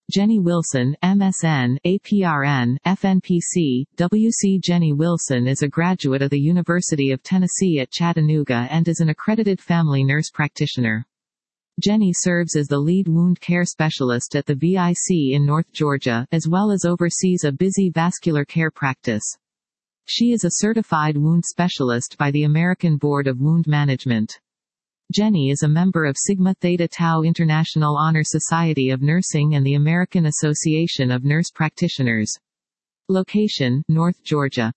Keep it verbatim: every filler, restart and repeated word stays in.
Jenny Wilson, M S N, A P R N, F N P C, W C. Jenny Wilson is a graduate of the University of Tennessee at Chattanooga and is an accredited family nurse practitioner. Jenny serves as the lead wound care specialist at the V I C in North Georgia, as well as oversees a busy vascular care practice. She is a certified wound specialist by the American Board of Wound Management. Jenny is a member of Sigma Theta Tau International Honor Society of Nursing and the American Association of Nurse Practitioners. Location: North Georgia.